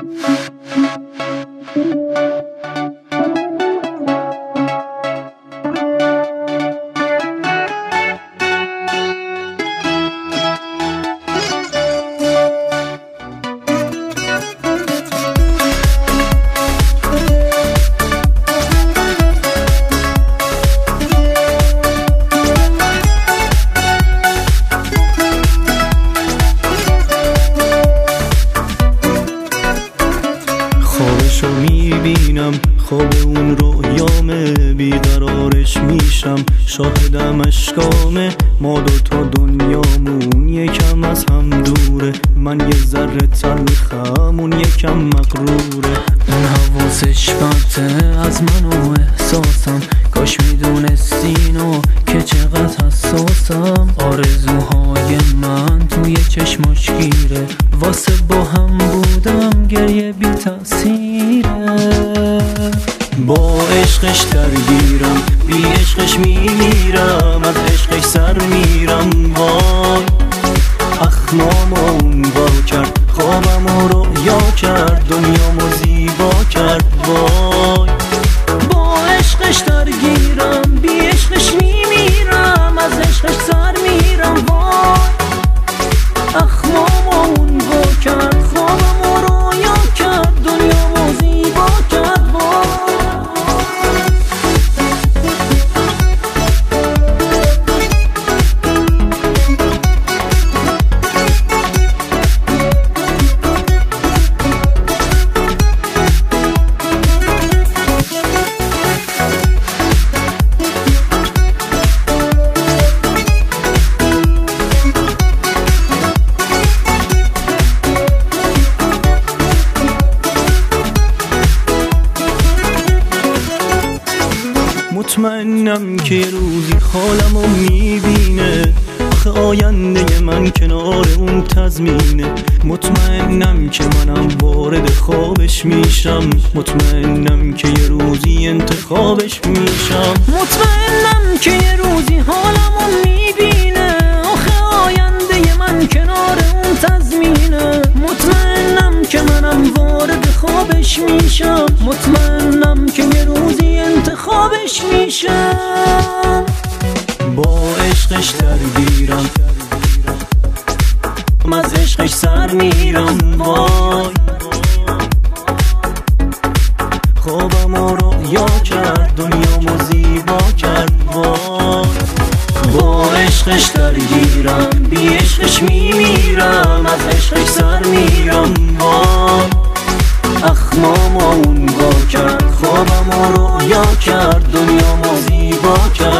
خوابشو میبینم، خواب اون رویامه، بیقرارش میشم، شاهدم اشکامه. ما دوتا دنیامون یکم از هم دوره، من یه ذره تلخم، اون یکم مغروره. اون حواسش پرته از من و احساسم، کاش میدونستینو که چقدر حساسم. آرزوهای من توی چشماش گیره، واسه با هم بودم گریه بی تأثیره. با عشقش درگیرم، بی عشقش میمیرم، از عشقش سر میرم. وای اخمامو اون وا کرد، خوابمو رویا کرد، دنیامو زیبا کرد. وای با عشقش درگیرم، بی عشقش میمیرم، از عشقش سر میرم. وای اخمامو اون وا کرد، خوابمو رویا کرد، دنیامو زیبا کرد. مطمئنم که یه روزی حالمو میبینه، آخه آینده من کنار اون تضمینه. مطمئنم که منم وارد خوابش میشم، مطمئنم که یه روزی انتخابش میشم. مطمئنم که یه روزی حالمو میبینه، آخه آینده من کنار اون تضمینه. مطمئنم که منم وارد خوابش میشم، مطمئنم که یه روزی انتخابش میشم. با عشقش درگیرم، از عشقش سر میرم. وای خوابمو رویا کرد، دنیامو زیبا کرد. وای با عشقش درگیرم، بی عشقش میمیرم، از عشقش سر میرم. وای اخمامو اون وا کرد، خوابمو رویا کرد، دنیامو زیبا کرد.